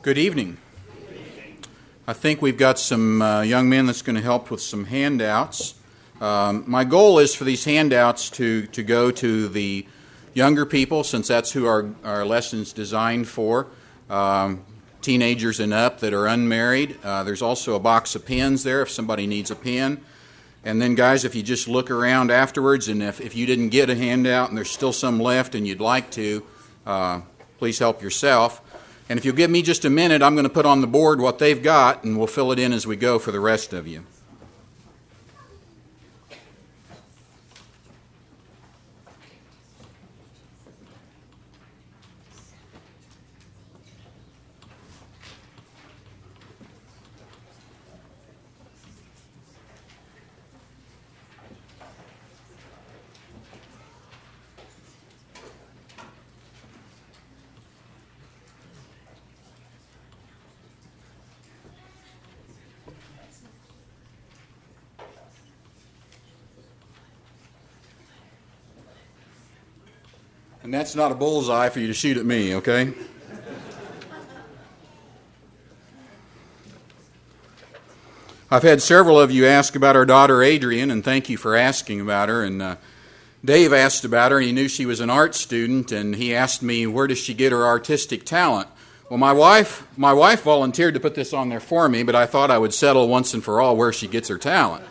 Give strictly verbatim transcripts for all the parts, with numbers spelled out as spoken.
Good evening. I think we've got some uh, young men that's going to help with some handouts. Um, my goal is for these handouts to, to go to the younger people, since that's who our, our lesson's designed for, um, teenagers and up that are unmarried. Uh, there's also a box of pens there if somebody needs a pen. And then, guys, if you just look around afterwards, and if, if you didn't get a handout and there's still some left and you'd like to, uh, please help yourself. And if you'll give me just a minute, I'm going to put on the board what they've got, and we'll fill it in as we go for the rest of you. And that's not a bullseye for you to shoot at me, okay? I've had several of you ask about our daughter Adrian, and thank you for asking about her. And uh, Dave asked about her, and he knew she was an art student, and he asked me, where does she get her artistic talent? Well, my wife, my wife volunteered to put this on there for me, but I thought I would settle once and for all where she gets her talent.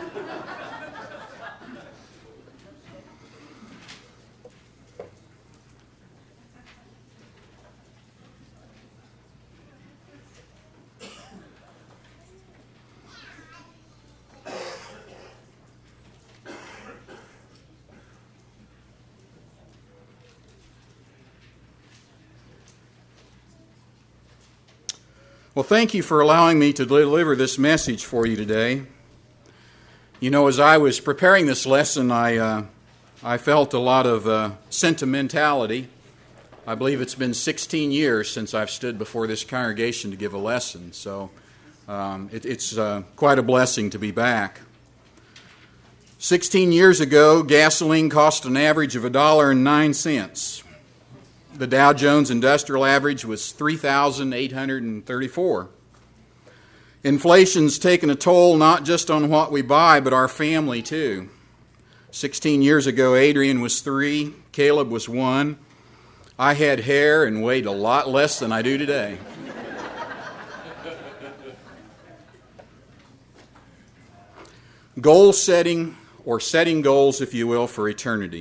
Well, thank you for allowing me to deliver this message for you today. You know, as I was preparing this lesson, I uh, I felt a lot of uh, sentimentality. I believe it's been sixteen years since I've stood before this congregation to give a lesson, so um, it, it's uh, quite a blessing to be back. Sixteen years ago, gasoline cost an average of a dollar and nine cents. The Dow Jones Industrial Average was three thousand eight hundred thirty-four. Inflation's taken a toll not just on what we buy, but our family too. Sixteen years ago, Adrian was three, Caleb was one. I had hair and weighed a lot less than I do today. Goal setting, or setting goals, if you will, for eternity.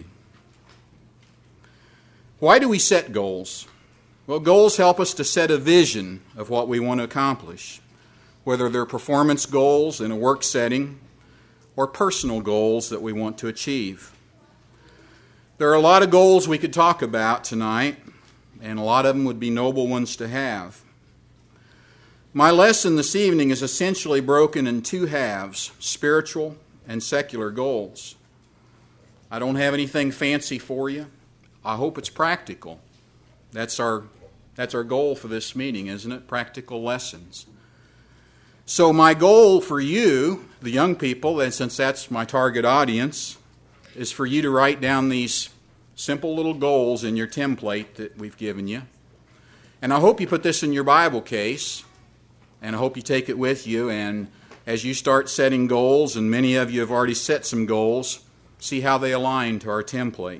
Why do we set goals? Well, goals help us to set a vision of what we want to accomplish, whether they're performance goals in a work setting or personal goals that we want to achieve. There are a lot of goals we could talk about tonight, and a lot of them would be noble ones to have. My lesson this evening is essentially broken in two halves, spiritual and secular goals. I don't have anything fancy for you. I hope it's practical. That's our that's our goal for this meeting, isn't it? Practical lessons. So my goal for you, the young people, and since that's my target audience, is for you to write down these simple little goals in your template that we've given you. And I hope you put this in your Bible case, and I hope you take it with you, and as you start setting goals, and many of you have already set some goals, see how they align to our template.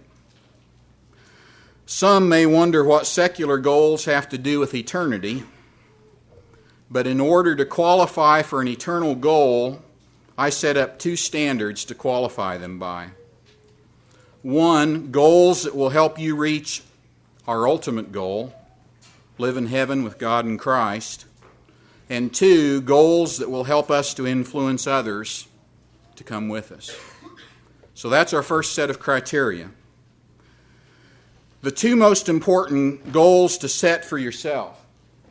Some may wonder what secular goals have to do with eternity, but in order to qualify for an eternal goal, I set up two standards to qualify them by. One, goals that will help you reach our ultimate goal, live in heaven with God and Christ. And two, goals that will help us to influence others to come with us. So that's our first set of criteria. The two most important goals to set for yourself.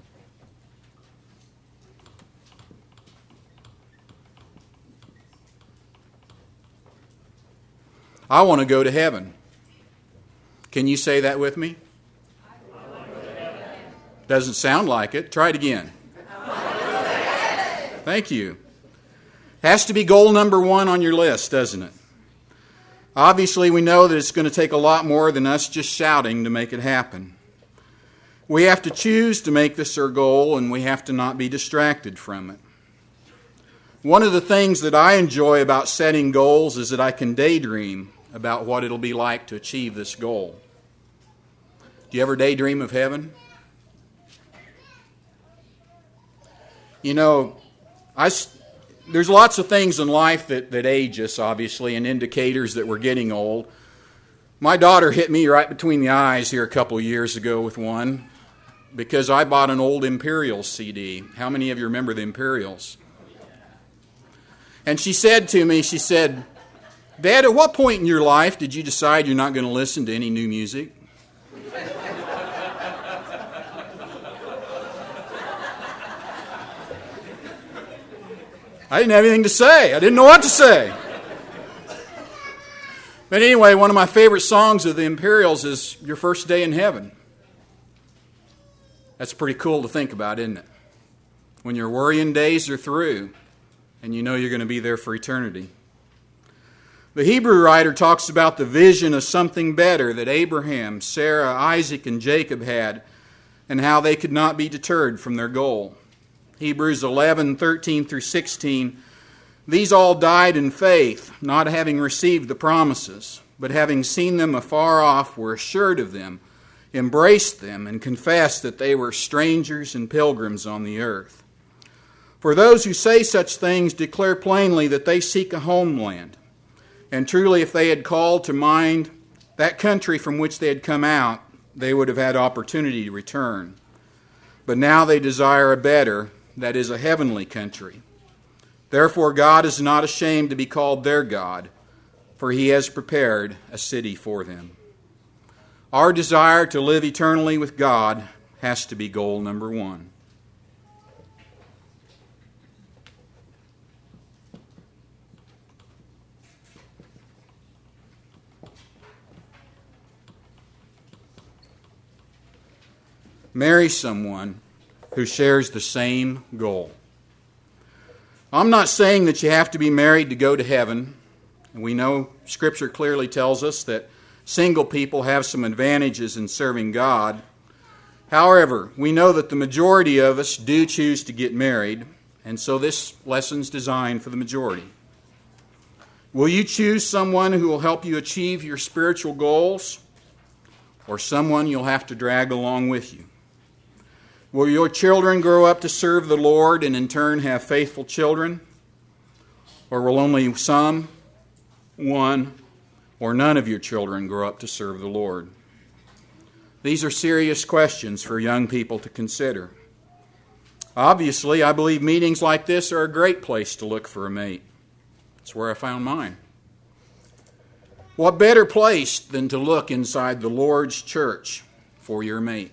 I want to go to heaven. Can you say that with me? I want to go to heaven. Doesn't sound like it. Try it again. I want to go to heaven. Thank you. Has to be goal number one on your list, doesn't it? Obviously, we know that it's going to take a lot more than us just shouting to make it happen. We have to choose to make this our goal, and we have to not be distracted from it. One of the things that I enjoy about setting goals is that I can daydream about what it'll be like to achieve this goal. Do you ever daydream of heaven? You know, I, there's lots of things in life that, that age us, obviously, and indicators that we're getting old. My daughter hit me right between the eyes here a couple of years ago with one because I bought an old Imperials C D. How many of you remember the Imperials? And she said to me, she said, "Dad, at what point in your life did you decide you're not going to listen to any new music?" I didn't have anything to say. I didn't know what to say. But anyway, one of my favorite songs of the Imperials is Your First Day in Heaven. That's pretty cool to think about, isn't it? When your worrying days are through and you know you're going to be there for eternity. The Hebrew writer talks about the vision of something better that Abraham, Sarah, Isaac, and Jacob had, and how they could not be deterred from their goal. Hebrews eleven, thirteen through sixteen, these all died in faith, not having received the promises, but having seen them afar off, were assured of them, embraced them, and confessed that they were strangers and pilgrims on the earth. For those who say such things declare plainly that they seek a homeland. And truly, if they had called to mind that country from which they had come out, they would have had opportunity to return. But now they desire a better, that is, a heavenly country. Therefore, God is not ashamed to be called their God, for He has prepared a city for them. Our desire to live eternally with God has to be goal number one. Marry someone who shares the same goal. I'm not saying that you have to be married to go to heaven. We know Scripture clearly tells us that single people have some advantages in serving God. However, we know that the majority of us do choose to get married, and so this lesson's designed for the majority. Will you choose someone who will help you achieve your spiritual goals, or someone you'll have to drag along with you? Will your children grow up to serve the Lord and in turn have faithful children? Or will only some, one, or none of your children grow up to serve the Lord? These are serious questions for young people to consider. Obviously, I believe meetings like this are a great place to look for a mate. That's where I found mine. What better place than to look inside the Lord's church for your mate?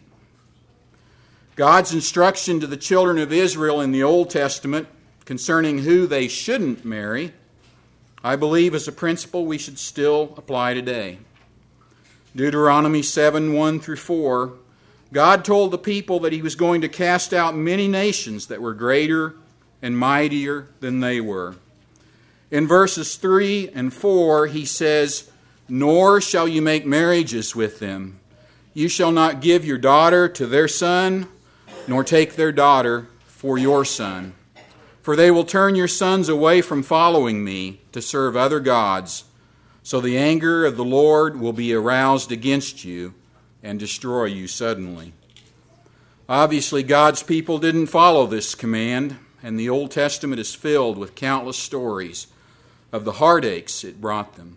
God's instruction to the children of Israel in the Old Testament concerning who they shouldn't marry, I believe is a principle we should still apply today. Deuteronomy seven, one through four, God told the people that He was going to cast out many nations that were greater and mightier than they were. In verses three and four, He says, "Nor shall you make marriages with them. You shall not give your daughter to their son, nor take their daughter for your son. For they will turn your sons away from following me to serve other gods. So the anger of the Lord will be aroused against you and destroy you suddenly." Obviously, God's people didn't follow this command, and the Old Testament is filled with countless stories of the heartaches it brought them.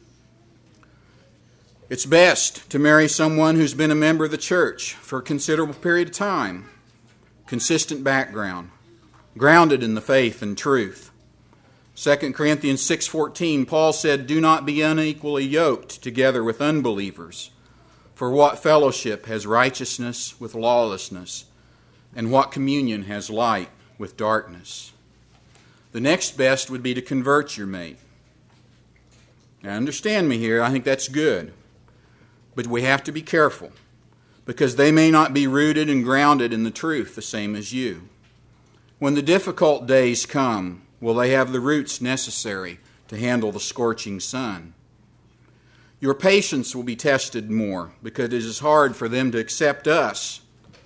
It's best to marry someone who's been a member of the church for a considerable period of time, consistent background, grounded in the faith and truth. Second Corinthians six fourteen, Paul said, "Do not be unequally yoked together with unbelievers. For what fellowship has righteousness with lawlessness? And what communion has light with darkness?" The next best would be to convert your mate. Now understand me here, I think that's good. But we have to be careful, because they may not be rooted and grounded in the truth the same as you. When the difficult days come, will they have the roots necessary to handle the scorching sun? Your patience will be tested more, because it is hard for them to accept us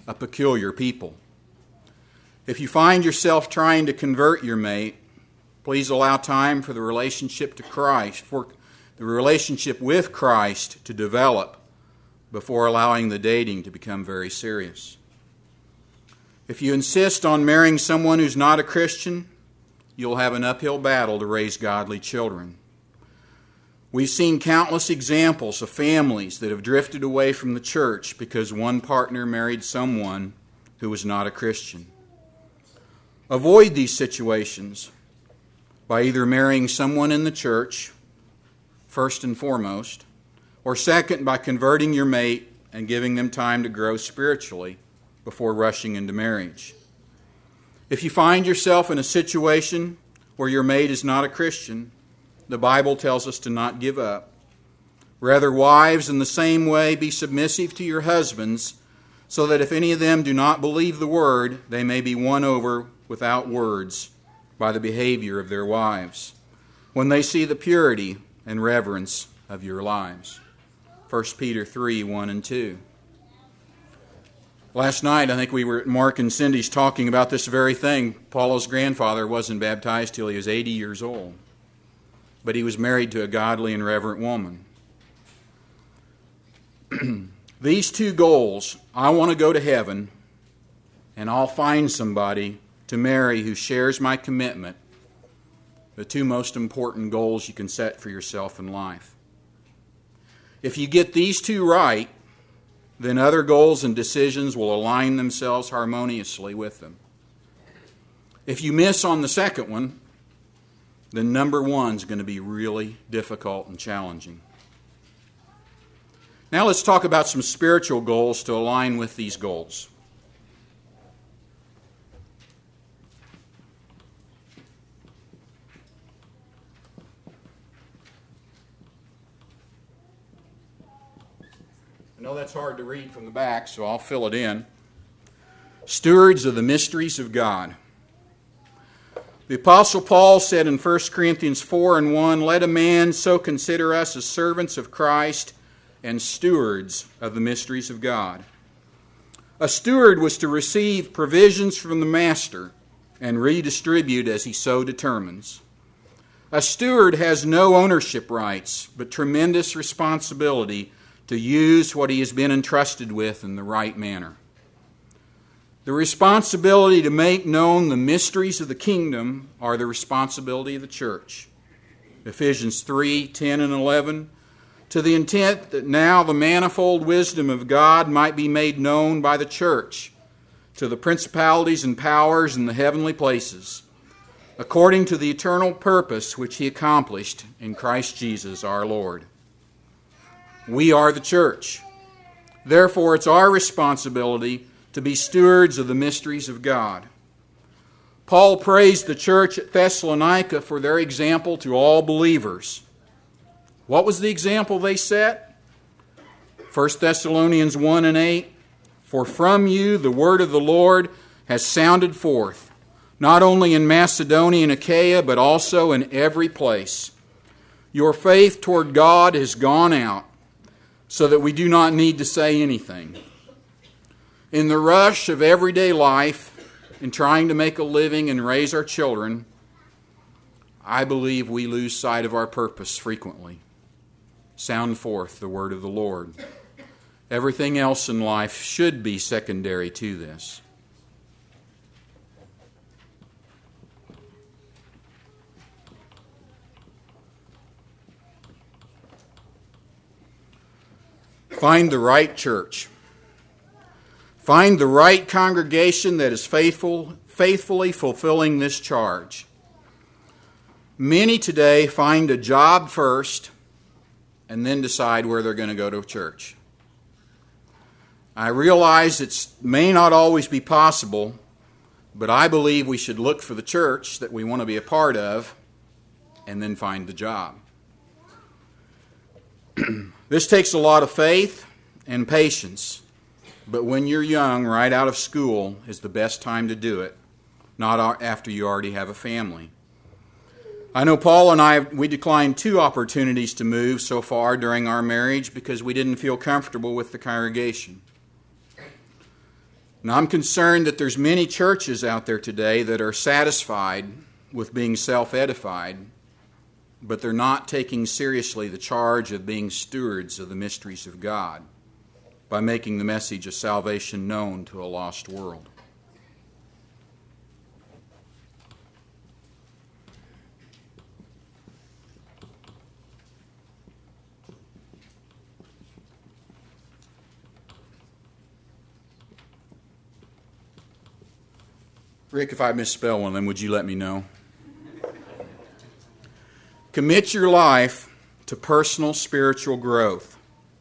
a peculiar people. If you find yourself trying to convert your mate, please allow time for the relationship to Christ, for the relationship with Christ to develop before allowing the dating to become very serious. If you insist on marrying someone who's not a Christian, you'll have an uphill battle to raise godly children. We've seen countless examples of families that have drifted away from the church because one partner married someone who was not a Christian. Avoid these situations by either marrying someone in the church, first and foremost, or second, by converting your mate and giving them time to grow spiritually before rushing into marriage. If you find yourself in a situation where your mate is not a Christian, the Bible tells us to not give up. Rather, wives, in the same way, be submissive to your husbands, so that if any of them do not believe the word, they may be won over without words by the behavior of their wives, when they see the purity and reverence of your lives. First Peter three, one and two. Last night, I think we were at Mark and Cindy's talking about this very thing. Paula's grandfather wasn't baptized till he was eighty years old, but he was married to a godly and reverent woman. These two goals, I want to go to heaven, and I'll find somebody to marry who shares my commitment, the two most important goals you can set for yourself in life. If you get these two right, then other goals and decisions will align themselves harmoniously with them. If you miss on the second one, then number one's going to be really difficult and challenging. Now let's talk about some spiritual goals to align with these goals. I know that's hard to read from the back, so I'll fill it in. Stewards of the mysteries of God. The Apostle Paul said in First Corinthians four and one, "Let a man so consider us as servants of Christ and stewards of the mysteries of God." A steward was to receive provisions from the master and redistribute as he so determines. A steward has no ownership rights, but tremendous responsibility to use what he has been entrusted with in the right manner. The responsibility to make known the mysteries of the kingdom are the responsibility of the church. Ephesians three, ten and eleven, to the intent that now the manifold wisdom of God might be made known by the church to the principalities and powers in the heavenly places, according to the eternal purpose which he accomplished in Christ Jesus our Lord. We are the church. Therefore, it's our responsibility to be stewards of the mysteries of God. Paul praised the church at Thessalonica for their example to all believers. What was the example they set? First Thessalonians one and eight, "For from you the word of the Lord has sounded forth, not only in Macedonia and Achaia, but also in every place. Your faith toward God has gone out, so that we do not need to say anything." In the rush of everyday life, in trying to make a living and raise our children, I believe we lose sight of our purpose frequently. Sound forth the word of the Lord. Everything else in life should be secondary to this. Find the right church. Find the right congregation that is faithful, faithfully fulfilling this charge. Many today find a job first and then decide where they're going to go to church. I realize it may not always be possible, but I believe we should look for the church that we want to be a part of and then find the job. This takes a lot of faith and patience, but when you're young, right out of school, is the best time to do it, not after you already have a family. I know Paul and I, we declined two opportunities to move so far during our marriage because we didn't feel comfortable with the congregation. Now, I'm concerned that there's many churches out there today that are satisfied with being self-edified, but they're not taking seriously the charge of being stewards of the mysteries of God by making the message of salvation known to a lost world. Rick, if I misspell one of them, would you let me know? Commit your life to personal spiritual growth.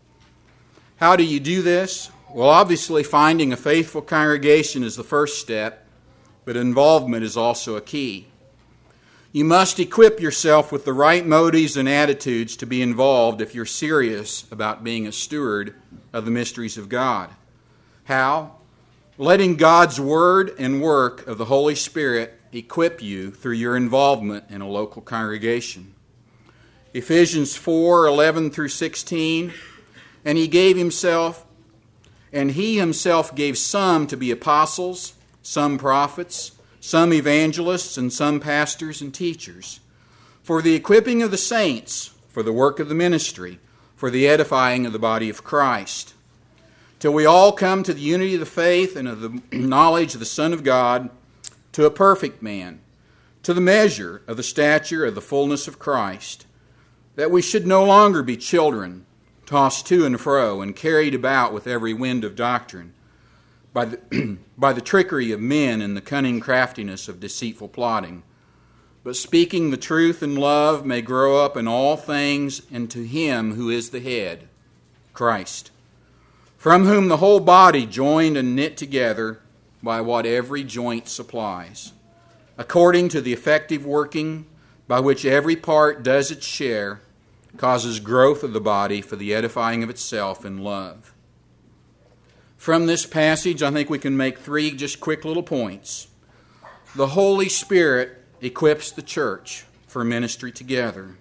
How do you do this? Well, obviously, finding a faithful congregation is the first step, but involvement is also a key. You must equip yourself with the right motives and attitudes to be involved if you're serious about being a steward of the mysteries of God. How? Letting God's Word and work of the Holy Spirit equip you through your involvement in a local congregation. Ephesians four, eleven through sixteen, and he gave himself, and he himself gave some to be apostles, some prophets, some evangelists, and some pastors and teachers, for the equipping of the saints, for the work of the ministry, for the edifying of the body of Christ, till we all come to the unity of the faith and of the knowledge of the Son of God, to a perfect man, to the measure of the stature of the fullness of Christ, that we should no longer be children, tossed to and fro and carried about with every wind of doctrine, by the, by the trickery of men and the cunning craftiness of deceitful plotting, but speaking the truth in love may grow up in all things into him who is the head, Christ, from whom the whole body, joined and knit together by what every joint supplies, according to the effective working by which every part does its share, causes growth of the body for the edifying of itself in love. From this passage, I think we can make three just quick little points. The Holy Spirit equips the church for ministry together.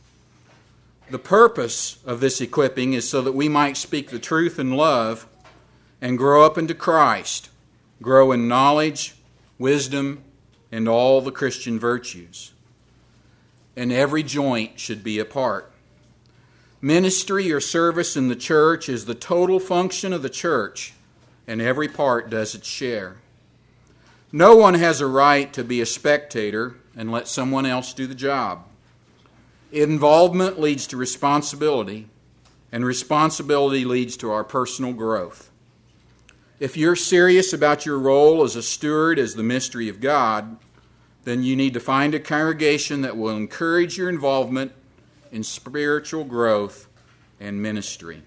The purpose of this equipping is so that we might speak the truth in love and grow up into Christ, grow in knowledge, wisdom, and all the Christian virtues. And every joint should be a part. Ministry or service in the church is the total function of the church, and every part does its share. No one has a right to be a spectator and let someone else do the job. Involvement leads to responsibility, and responsibility leads to our personal growth. If you're serious about your role as a steward as the mystery of God, then you need to find a congregation that will encourage your involvement in spiritual growth and ministry.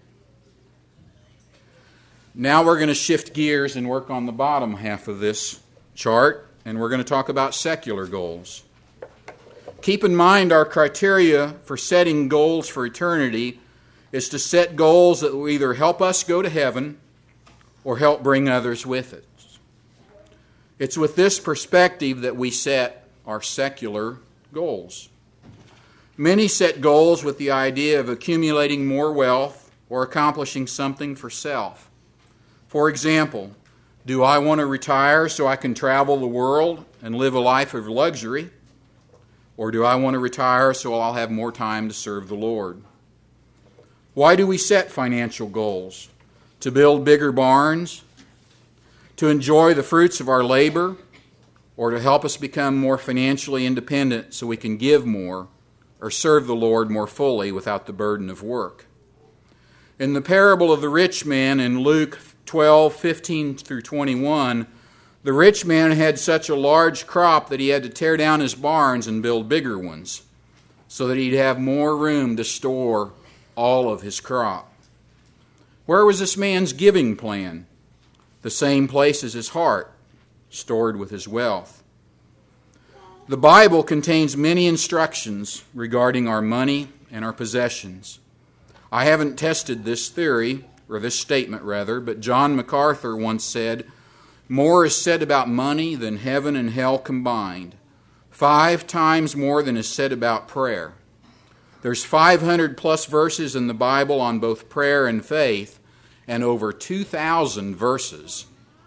Now we're going to shift gears and work on the bottom half of this chart, and we're going to talk about secular goals. Keep in mind our criteria for setting goals for eternity is to set goals that will either help us go to heaven or help bring others with it. It's with this perspective that we set our secular goals. Many set goals with the idea of accumulating more wealth or accomplishing something for self. For example, do I want to retire so I can travel the world and live a life of luxury? Or do I want to retire so I'll have more time to serve the Lord? Why do we set financial goals? To build bigger barns? To enjoy the fruits of our labor? Or to help us become more financially independent so we can give more or serve the Lord more fully without the burden of work? In the parable of the rich man in Luke twelve, fifteen through twenty-one, the rich man had such a large crop that he had to tear down his barns and build bigger ones so that he'd have more room to store all of his crop. Where was this man's giving plan? The same place as his heart, stored with his wealth. The Bible contains many instructions regarding our money and our possessions. I haven't tested this theory, or this statement rather, but John MacArthur once said, "More is said about money than heaven and hell combined. Five times more than is said about prayer." There's five hundred plus verses in the Bible on both prayer and faith, and over two thousand verses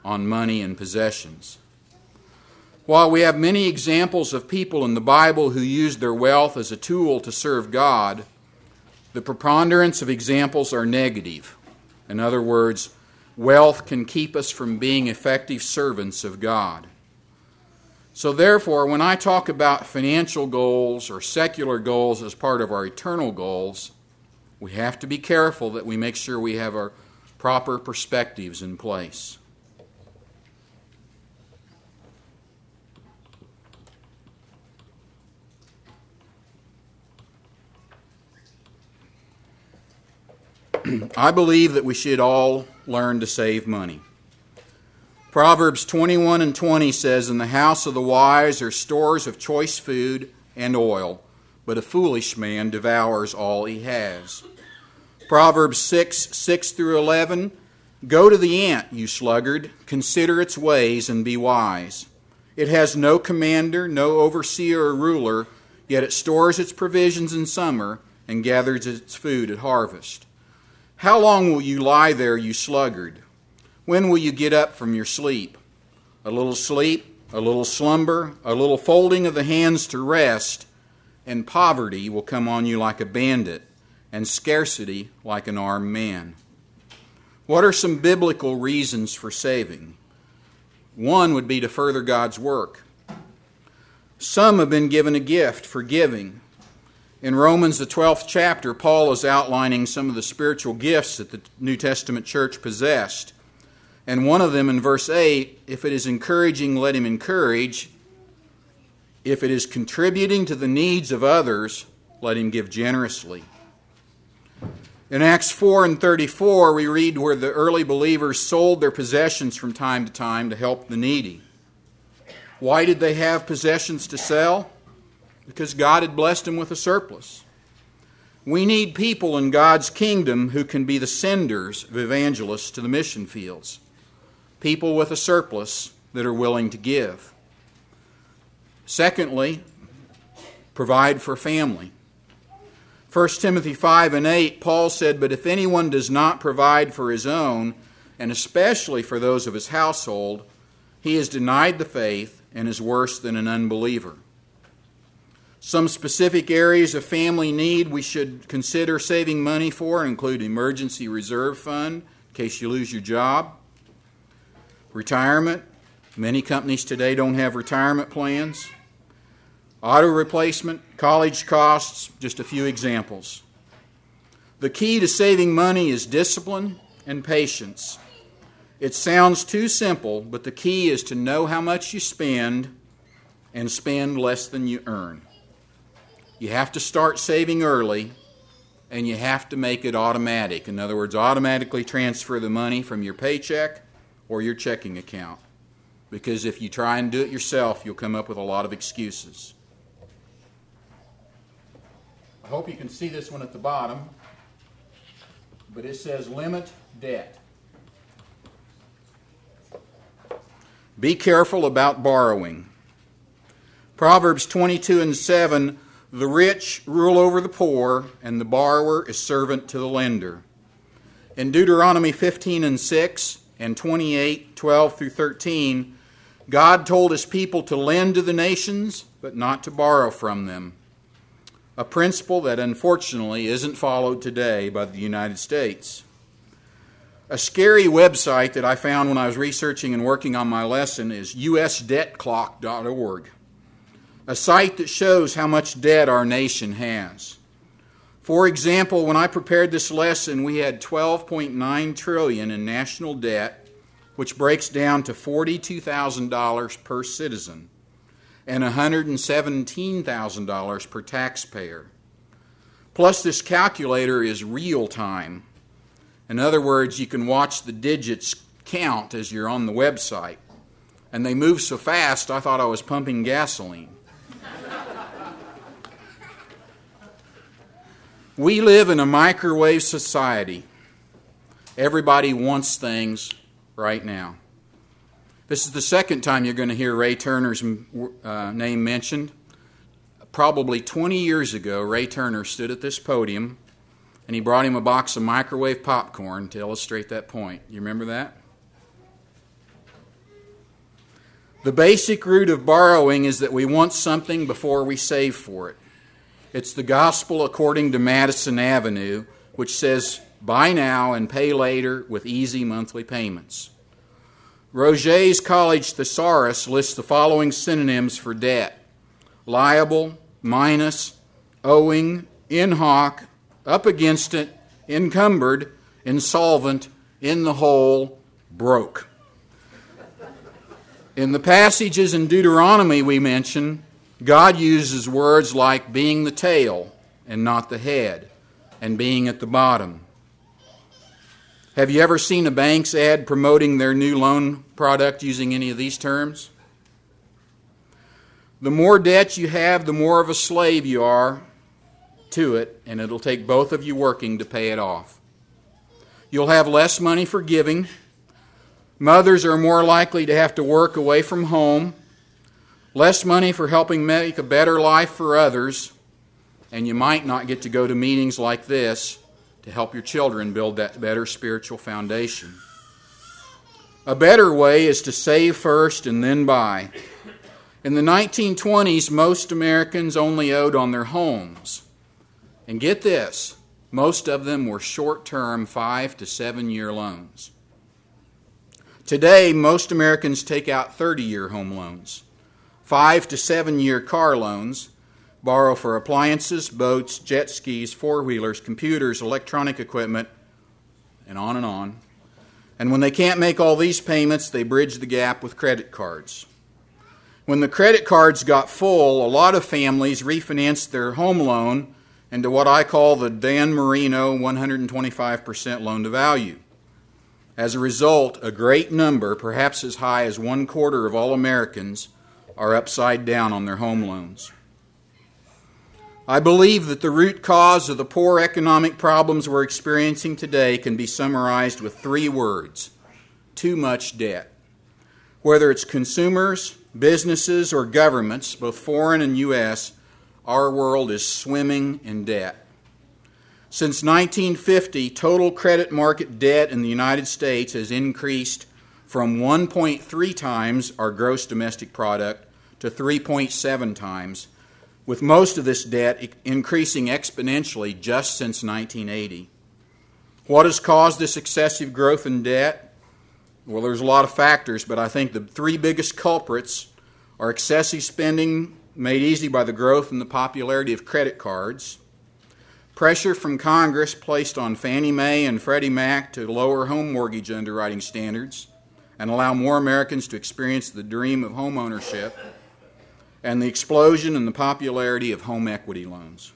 on money and possessions. While we have many examples of people in the Bible who used their wealth as a tool to serve God, the preponderance of examples are negative. In other words, wealth can keep us from being effective servants of God. So therefore, when I talk about financial goals or secular goals as part of our eternal goals, we have to be careful that we make sure we have our proper perspectives in place. I believe that we should all learn to save money. Proverbs twenty-one and twenty says, "In the house of the wise are stores of choice food and oil, but a foolish man devours all he has." Proverbs six, six through eleven, "Go to the ant, you sluggard, consider its ways and be wise. It has no commander, no overseer or ruler, yet it stores its provisions in summer and gathers its food at harvest. How long will you lie there, you sluggard? When will you get up from your sleep? A little sleep, a little slumber, a little folding of the hands to rest, and poverty will come on you like a bandit, and scarcity like an armed man." What are some biblical reasons for saving? One would be to further God's work. Some have been given a gift for giving. In Romans, the twelfth chapter, Paul is outlining some of the spiritual gifts that the New Testament church possessed. And one of them in verse eight, "If it is encouraging, let him encourage. If it is contributing to the needs of others, let him give generously." In Acts four and thirty-four, we read where the early believers sold their possessions from time to time to help the needy. Why did they have possessions to sell? Because God had blessed them with a surplus. We need people in God's kingdom who can be the senders of evangelists to the mission fields. People with a surplus that are willing to give. Secondly, provide for family. First Timothy five and eight, Paul said, "But if anyone does not provide for his own, and especially for those of his household, he has denied the faith and is worse than an unbeliever." Some specific areas of family need we should consider saving money for include emergency reserve fund in case you lose your job, retirement. Many companies today don't have retirement plans. Auto replacement, college costs, just a few examples. The key to saving money is discipline and patience. It sounds too simple, but the key is to know how much you spend and spend less than you earn. You have to start saving early, and you have to make it automatic. In other words, automatically transfer the money from your paycheck or your checking account. Because if you try and do it yourself, you'll come up with a lot of excuses. I hope you can see this one at the bottom, but it says limit debt. Be careful about borrowing. Proverbs twenty-two and seven, "The rich rule over the poor, and the borrower is servant to the lender." In Deuteronomy fifteen and six and twenty-eight, twelve through thirteen, God told his people to lend to the nations, but not to borrow from them. A principle that unfortunately isn't followed today by the United States. A scary website that I found when I was researching and working on my lesson is U S debt clock dot org. A site that shows how much debt our nation has. For example, when I prepared this lesson, we had twelve point nine trillion dollars in national debt, which breaks down to forty-two thousand dollars per citizen and one hundred seventeen thousand dollars per taxpayer. Plus, this calculator is real time. In other words, you can watch the digits count as you're on the website. And they move so fast, I thought I was pumping gasoline. We live in a microwave society. Everybody wants things right now. This is the second time you're going to hear Ray Turner's uh, name mentioned. Probably twenty years ago, Ray Turner stood at this podium and he brought him a box of microwave popcorn to illustrate that point. You remember that? The basic root of borrowing is that we want something before we save for it. It's the gospel according to Madison Avenue, which says, buy now and pay later with easy monthly payments. Roget's College Thesaurus lists the following synonyms for debt: liable, minus, owing, in hoc, up against it, encumbered, insolvent, in the hole, broke. In the passages in Deuteronomy we mention, God uses words like being the tail and not the head, and being at the bottom. Have you ever seen a bank's ad promoting their new loan product using any of these terms? The more debt you have, the more of a slave you are to it, and it'll take both of you working to pay it off. You'll have less money for giving. Mothers are more likely to have to work away from home. Less money for helping make a better life for others. And you might not get to go to meetings like this to help your children build that better spiritual foundation. A better way is to save first and then buy. In the nineteen twenties, most Americans only owed on their homes. And get this, most of them were short-term five to seven-year loans. Today, most Americans take out thirty-year home loans, five to seven-year car loans, borrow for appliances, boats, jet skis, four-wheelers, computers, electronic equipment, and on and on. And when they can't make all these payments, they bridge the gap with credit cards. When the credit cards got full, a lot of families refinanced their home loan into what I call the Dan Marino one hundred twenty-five percent loan-to-value. As a result, a great number, perhaps as high as one quarter of all Americans, are upside down on their home loans. I believe that the root cause of the poor economic problems we're experiencing today can be summarized with three words: too much debt. Whether it's consumers, businesses, or governments, both foreign and U S, our world is swimming in debt. Since nineteen fifty, total credit market debt in the United States has increased from one point three times our gross domestic product to three point seven times, with most of this debt increasing exponentially just since nineteen eighty. What has caused this excessive growth in debt? Well, there's a lot of factors, but I think the three biggest culprits are excessive spending made easy by the growth and the popularity of credit cards, pressure from Congress placed on Fannie Mae and Freddie Mac to lower home mortgage underwriting standards and allow more Americans to experience the dream of home ownership, and the explosion in the popularity of home equity loans.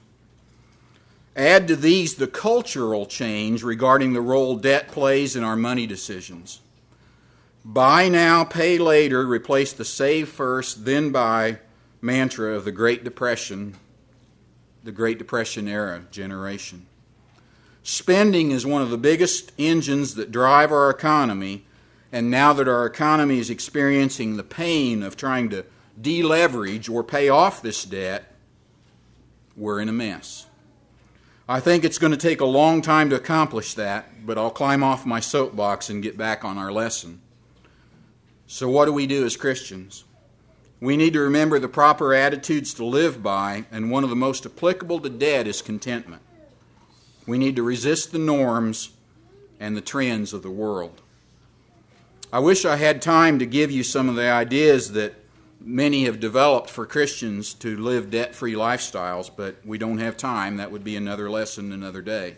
Add to these the cultural change regarding the role debt plays in our money decisions. Buy now, pay later replaced the save first, then buy mantra of the Great Depression, the Great Depression era generation. Spending is one of the biggest engines that drive our economy, and now that our economy is experiencing the pain of trying to deleverage or pay off this debt, we're in a mess. I think it's going to take a long time to accomplish that, but I'll climb off my soapbox and get back on our lesson. So what do we do as Christians? We need to remember the proper attitudes to live by, and one of the most applicable to debt is contentment. We need to resist the norms and the trends of the world. I wish I had time to give you some of the ideas that many have developed for Christians to live debt-free lifestyles, but we don't have time. That would be another lesson another day.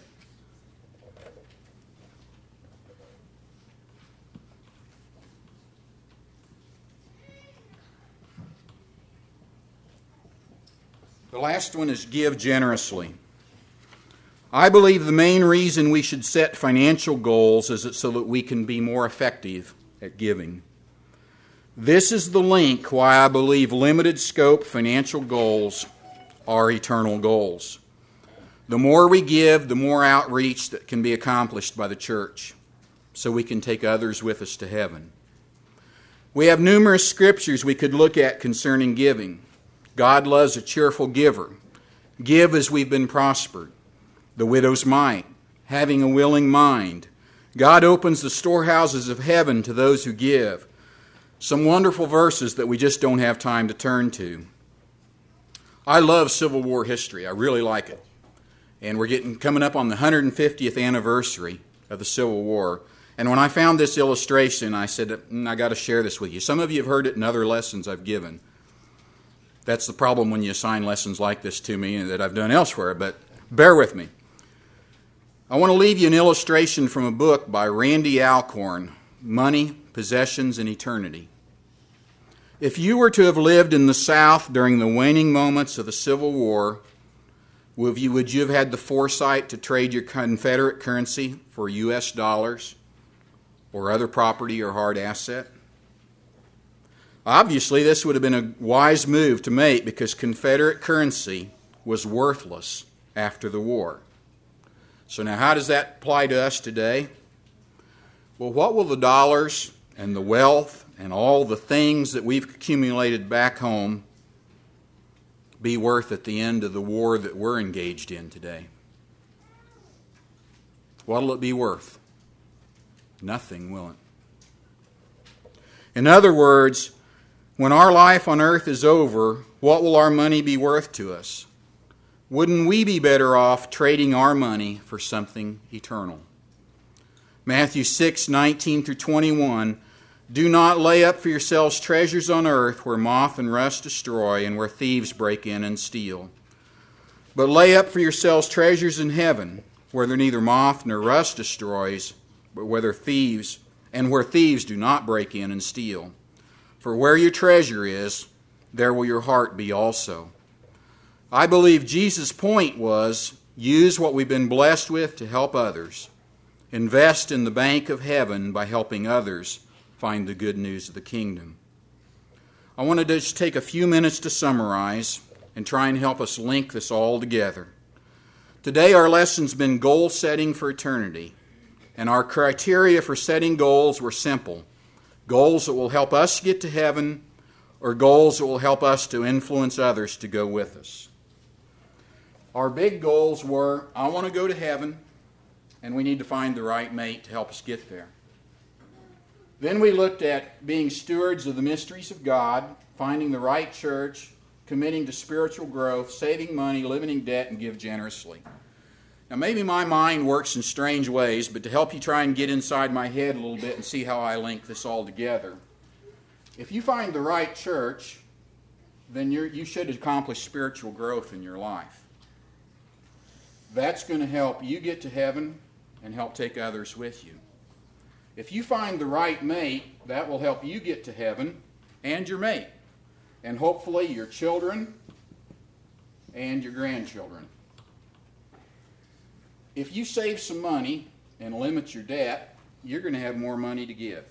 The last one is give generously. I believe the main reason we should set financial goals is so that we can be more effective at giving. This is the link why I believe limited scope financial goals are eternal goals. The more we give, the more outreach that can be accomplished by the church, so we can take others with us to heaven. We have numerous scriptures we could look at concerning giving. God loves a cheerful giver. Give as we've been prospered. The widow's mite. Having a willing mind. God opens the storehouses of heaven to those who give. Some wonderful verses that we just don't have time to turn to. I love Civil War history. I really like it. And we're getting coming up on the one hundred fiftieth anniversary of the Civil War. And when I found this illustration, I said, mm, I got to share this with you. Some of you have heard it in other lessons I've given. That's the problem when you assign lessons like this to me and that I've done elsewhere, but bear with me. I want to leave you an illustration from a book by Randy Alcorn, Money, Possessions, and Eternity. If you were to have lived in the South during the waning moments of the Civil War, would you, would you have had the foresight to trade your Confederate currency for U S dollars or other property or hard asset? Obviously, this would have been a wise move to make because Confederate currency was worthless after the war. So now how does that apply to us today? Well, what will the dollars and the wealth and all the things that we've accumulated back home be worth at the end of the war that we're engaged in today? What will it be worth? Nothing, will it? In other words, when our life on earth is over, what will our money be worth to us? Wouldn't we be better off trading our money for something eternal? Matthew six, nineteen through twenty-one, do not lay up for yourselves treasures on earth where moth and rust destroy and where thieves break in and steal. But lay up for yourselves treasures in heaven where neither moth nor rust destroys, but whether thieves and where thieves do not break in and steal. For where your treasure is, there will your heart be also. I believe Jesus' point was, use what we've been blessed with to help others. Invest in the bank of heaven by helping others find the good news of the kingdom. I want to just take a few minutes to summarize and try and help us link this all together. Today our lesson's been goal setting for eternity, and our criteria for setting goals were simple. Goals that will help us get to heaven, or goals that will help us to influence others to go with us. Our big goals were, I want to go to heaven, and we need to find the right mate to help us get there. Then we looked at being stewards of the mysteries of God, finding the right church, committing to spiritual growth, saving money, living in debt, and give generously. Now maybe my mind works in strange ways, but to help you try and get inside my head a little bit and see how I link this all together, if you find the right church, then you're, you should accomplish spiritual growth in your life. That's going to help you get to heaven and help take others with you. If you find the right mate, that will help you get to heaven and your mate, and hopefully your children and your grandchildren. If you save some money and limit your debt, you're going to have more money to give.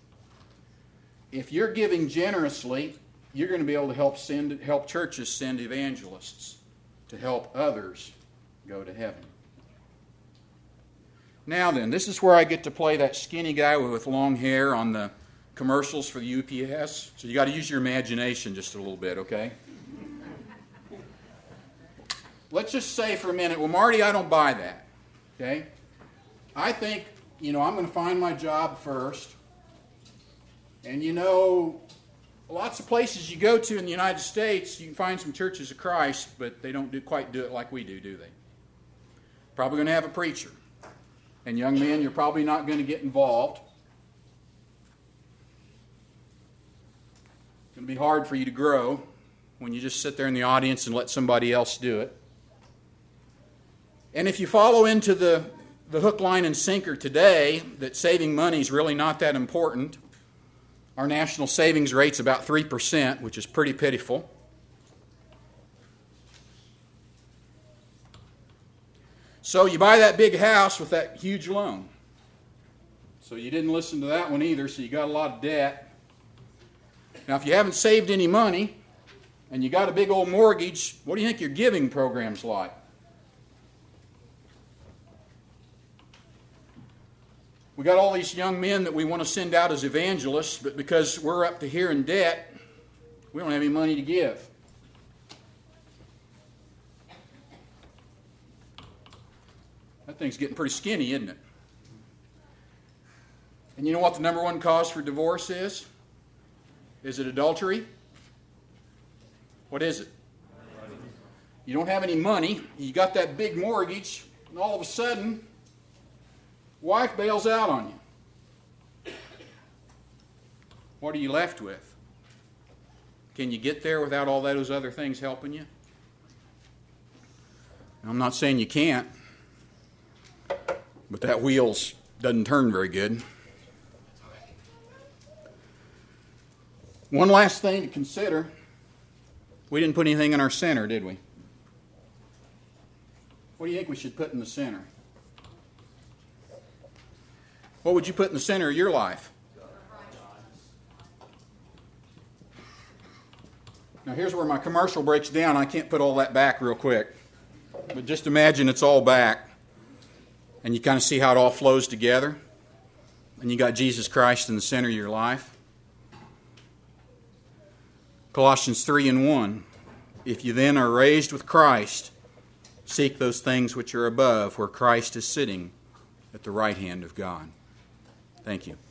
If you're giving generously, you're going to be able to help send help churches send evangelists to help others go to heaven. Now then, this is where I get to play that skinny guy with long hair on the commercials for the U P S. So you got to use your imagination just a little bit, okay? Let's just say for a minute, well, Marty, I don't buy that, okay? I think, you know, I'm going to find my job first. And you know, lots of places you go to in the United States, you can find some churches of Christ, but they don't do, quite do it like we do, do they? Probably going to have a preacher. And young men, you're probably not going to get involved. It's going to be hard for you to grow when you just sit there in the audience and let somebody else do it. And if you follow into the, the hook, line, and sinker today that saving money is really not that important, our national savings rate's about three percent, which is pretty pitiful. So you buy that big house with that huge loan. So you didn't listen to that one either, so you got a lot of debt. Now, if you haven't saved any money and you got a big old mortgage, what do you think your giving program's like? We got all these young men that we want to send out as evangelists, but because we're up to here in debt, we don't have any money to give. That thing's getting pretty skinny, isn't it? And you know what the number one cause for divorce is? Is it adultery? What is it? You don't have any money. You got that big mortgage, and all of a sudden, wife bails out on you. What are you left with? Can you get there without all those other things helping you? I'm not saying you can't, but that wheels doesn't turn very good. One last thing to consider. We didn't put anything in our center, did we? What do you think we should put in the center? What would you put in the center of your life? Now here's where my commercial breaks down. I can't put all that back real quick. But just imagine it's all back. And you kind of see how it all flows together. And you got Jesus Christ in the center of your life. Colossians three and one. If you then are raised with Christ, seek those things which are above, where Christ is sitting at the right hand of God. Thank you.